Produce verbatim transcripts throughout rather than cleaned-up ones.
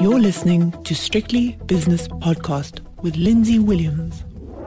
You're listening to Strictly Business Podcast with Lindsay Williams.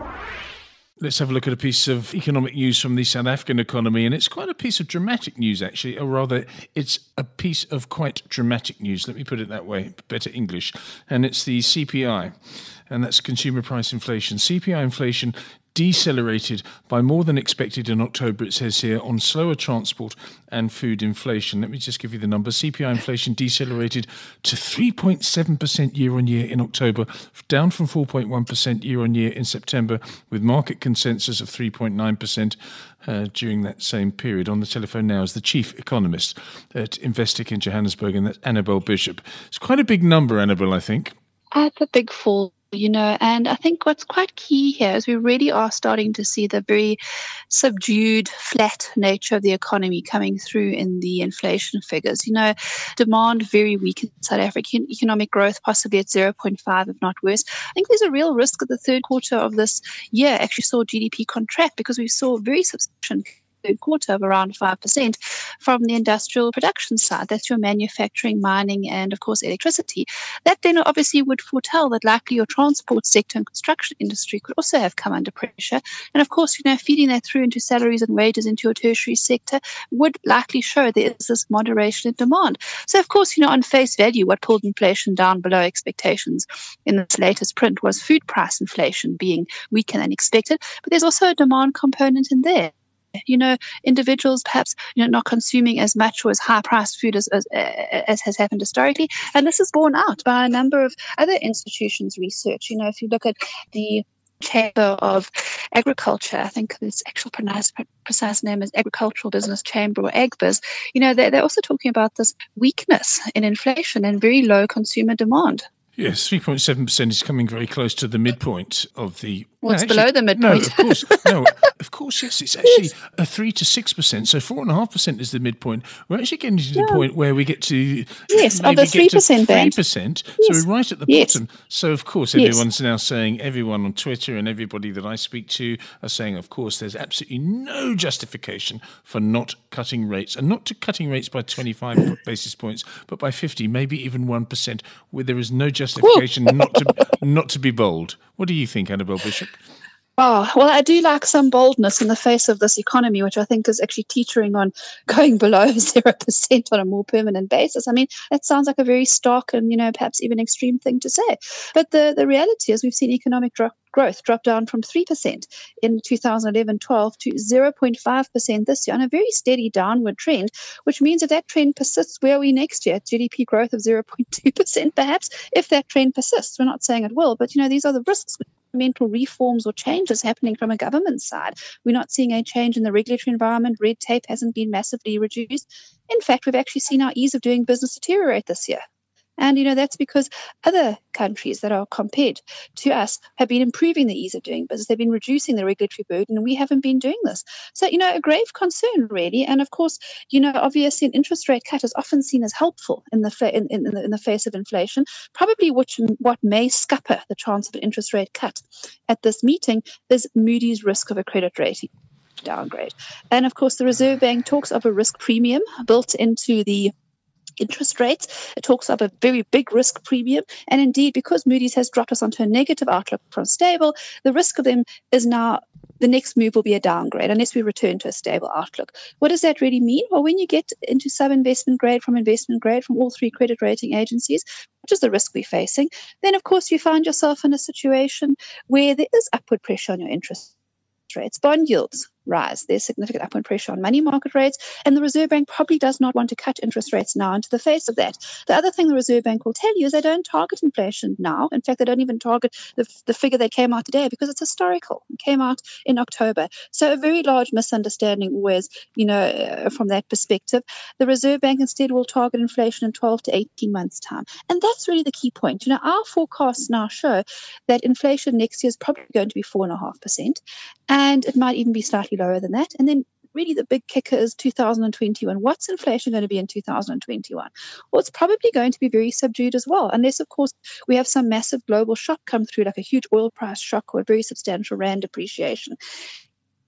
Let's have a look at a piece of economic news from the South African economy, and it's quite a piece of dramatic news, actually, or rather, it's a piece of quite dramatic news. Let me put it that way, better English. And it's the C P I, and that's consumer price inflation. C P I inflation decelerated by more than expected in October, it says here, on slower transport and food inflation. Let me just give you the numbers. C P I inflation decelerated to three point seven percent year-on-year in October, down from four point one percent year-on-year in September, with market consensus of three point nine percent uh, during that same period. On the telephone now is the chief economist at Investec in Johannesburg, and that's Annabelle Bishop. It's quite a big number, Annabelle, I think. At the big fall. You know, and I think what's quite key here is we really are starting to see the very subdued, flat nature of the economy coming through in the inflation figures. You know, demand very weak in South Africa, economic growth possibly at zero point five, if not worse. I think there's a real risk that the third quarter of this year actually saw G D P contract because we saw very substantial third quarter of around five percent from the industrial production side. That's your manufacturing, mining, and of course electricity. That then obviously would foretell that likely your transport sector and construction industry could also have come under pressure. And of course, you know, feeding that through into salaries and wages into your tertiary sector would likely show there is this moderation in demand. So of course, you know, on face value, what pulled inflation down below expectations in this latest print was food price inflation being weaker than expected. But there's also a demand component in there. You know, individuals perhaps you know not consuming as much or as high-priced food as, as as has happened historically, and this is borne out by a number of other institutions' research. You know, if you look at the Chamber of Agriculture, I think its actual pronounced, precise name is Agricultural Business Chamber or AgBiz. You know, they're, they're also talking about this weakness in inflation and very low consumer demand. Yes, three point seven percent is coming very close to the midpoint of the... Well, it's actually, below the midpoint. No, of course. No, of course, yes. It's actually yes. a three to six percent. So four point five percent is the midpoint. We're actually getting to yeah. the point where we get to... Yes, of the three percent band. three percent. Yes. So we're right at the yes. bottom. So, of course, everyone's yes. now saying, everyone on Twitter and everybody that I speak to are saying, of course, there's absolutely no justification for not cutting rates, and not to cutting rates by twenty-five basis points, but by fifty, maybe even one percent, where there is no justification not to not to be bold. What do you think, Annabelle Bishop? Oh, well, I do like some boldness in the face of this economy, which I think is actually teetering on going below zero percent on a more permanent basis. I mean, that sounds like a very stark and, you know, perhaps even extreme thing to say. But the, the reality is we've seen economic drop. growth drop down from three percent in two thousand eleven twelve to zero point five percent this year on a very steady downward trend, which means if that trend persists, where are we next year? G D P growth of zero point two percent perhaps, if that trend persists. We're not saying it will, but, you know, these are the risks. Fundamental reforms or changes happening from a government side. We're not seeing a change in the regulatory environment. Red tape hasn't been massively reduced. In fact, we've actually seen our ease of doing business deteriorate this year. And, you know, that's because other countries that are compared to us have been improving the ease of doing business. They've been reducing the regulatory burden, and we haven't been doing this. So, you know, a grave concern, really. And, of course, you know, obviously an interest rate cut is often seen as helpful in the fa- in, in, the, in the face of inflation, probably which, what may scupper the chance of an interest rate cut at this meeting is Moody's risk of a credit rating downgrade. And, of course, the Reserve Bank talks of a risk premium built into the interest rates. It talks up a very big risk premium. And indeed, because Moody's has dropped us onto a negative outlook from stable, the risk of them is now the next move will be a downgrade unless we return to a stable outlook. What does that really mean? Well, when you get into sub-investment grade from investment grade from all three credit rating agencies, which is the risk we're facing, then of course you find yourself in a situation where there is upward pressure on your interest rates. Bond yields rise. There's significant upward pressure on money market rates, and the Reserve Bank probably does not want to cut interest rates now into the face of that. The other thing the Reserve Bank will tell you is they don't target inflation now. In fact, they don't even target the, the figure that came out today because it's historical. It came out in October. So a very large misunderstanding always, you know, uh, from that perspective. The Reserve Bank instead will target inflation in twelve to eighteen months' time. And that's really the key point. You know, our forecasts now show that inflation next year is probably going to be four point five percent, and it might even be slightly lower than that. And then really the big kicker is two thousand twenty-one. What's inflation going to be in two thousand twenty-one? Well, it's probably going to be very subdued as well, unless, of course, we have some massive global shock come through, like a huge oil price shock or a very substantial rand depreciation.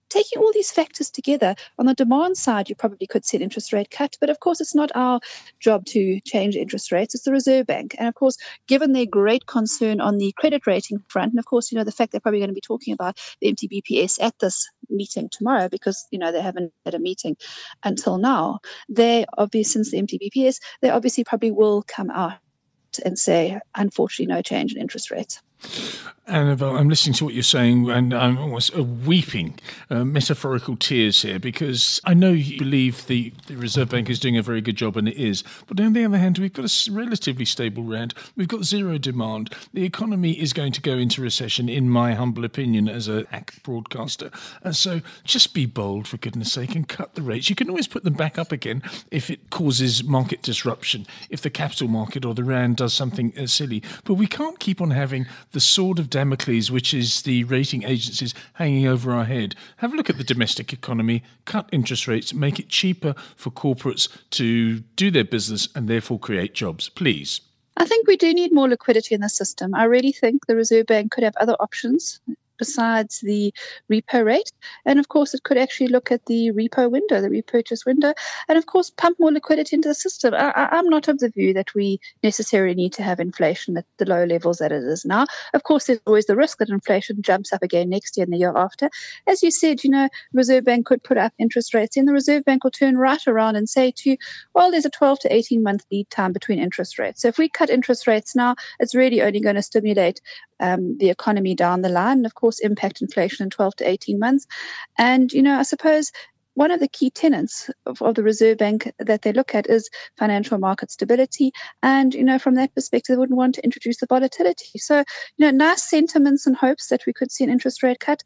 taking all these factors together, on the demand side, you probably could see an interest rate cut. But of course, it's not our job to change interest rates. It's the Reserve Bank. And of course, given their great concern on the credit rating front, and of course, you know, the fact they're probably going to be talking about the M T B P S at this meeting tomorrow, because, you know, they haven't had a meeting until now. They obviously, since the M T B P S, they obviously probably will come out and say, unfortunately, no change in interest rates. Annabelle, I'm listening to what you're saying, and I'm almost uh, weeping, uh, metaphorical tears here, because I know you believe the, the Reserve Bank is doing a very good job, and it is. But on the other hand, we've got a relatively stable rand. We've got zero demand. The economy is going to go into recession, in my humble opinion, as a hack broadcaster. And so just be bold, for goodness sake, and cut the rates. You can always put them back up again if it causes market disruption, if the capital market or the rand does something uh, silly. But we can't keep on having the sword of Damocles, which is the rating agencies hanging over our head. Have a look at the domestic economy, cut interest rates, make it cheaper for corporates to do their business and therefore create jobs, please. I think we do need more liquidity in the system. I really think the Reserve Bank could have other options besides the repo rate. And of course, it could actually look at the repo window, the repurchase window, and of course, pump more liquidity into the system. I, I, I'm not of the view that we necessarily need to have inflation at the low levels that it is now. Of course, there's always the risk that inflation jumps up again next year and the year after. As you said, you know, Reserve Bank could put up interest rates, and the Reserve Bank will turn right around and say to you, well, there's a twelve to eighteen month lead time between interest rates. So if we cut interest rates now, it's really only going to stimulate um, the economy down the line, and of course, impact inflation in twelve to eighteen months. And, you know, I suppose one of the key tenets of, of the Reserve Bank that they look at is financial market stability. And, you know, from that perspective, they wouldn't want to introduce the volatility. So, you know, nice sentiments and hopes that we could see an interest rate cut.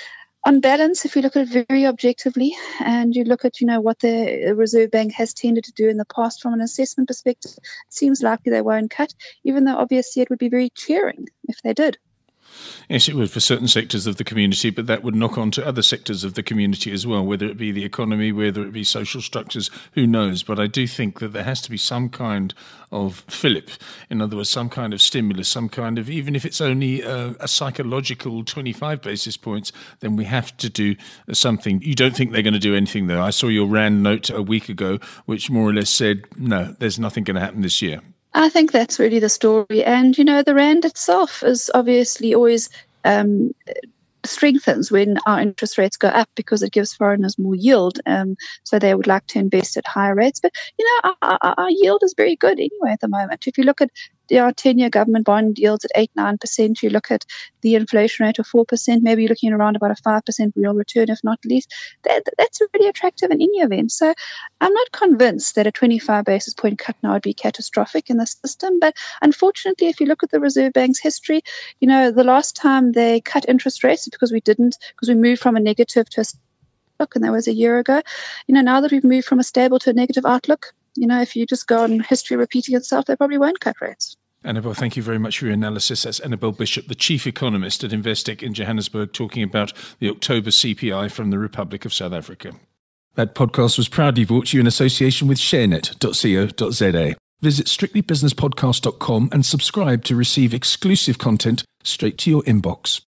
On balance, if you look at it very objectively and you look at, you know, what the Reserve Bank has tended to do in the past from an assessment perspective, it seems likely they won't cut, even though obviously it would be very cheering if they did. Yes, it would for certain sectors of the community, but that would knock on to other sectors of the community as well, whether it be the economy, whether it be social structures, who knows. But I do think that there has to be some kind of fillip, in other words, some kind of stimulus, some kind of, even if it's only a, a psychological twenty-five basis points, then we have to do something. You don't think they're going to do anything, though? I saw your RAND note a week ago, which more or less said, no, there's nothing going to happen this year. I think that's really the story. And, you know, the rand itself is obviously always um, strengthens when our interest rates go up because it gives foreigners more yield. Um, so they would like to invest at higher rates. But, you know, our, our, our yield is very good anyway at the moment. If you look at our ten-year government bond yields at eight, nine percent, you look at the inflation rate of four percent, maybe you're looking at around about a five percent real return, if not least. That, that's really attractive in any event. So I'm not convinced that a twenty-five basis point cut now would be catastrophic in the system. But unfortunately, if you look at the Reserve Bank's history, you know, the last time they cut interest rates because we didn't, because we moved from a negative to a outlook, and that was a year ago. You know, now that we've moved from a stable to a negative outlook, you know, if you just go on history repeating itself, they probably won't cut rates. Annabelle, thank you very much for your analysis. That's Annabelle Bishop, the chief economist at Investec in Johannesburg, talking about the October C P I from the Republic of South Africa. That podcast was proudly brought to you in association with sharenet dot co dot za. Visit strictly business podcast dot com and subscribe to receive exclusive content straight to your inbox.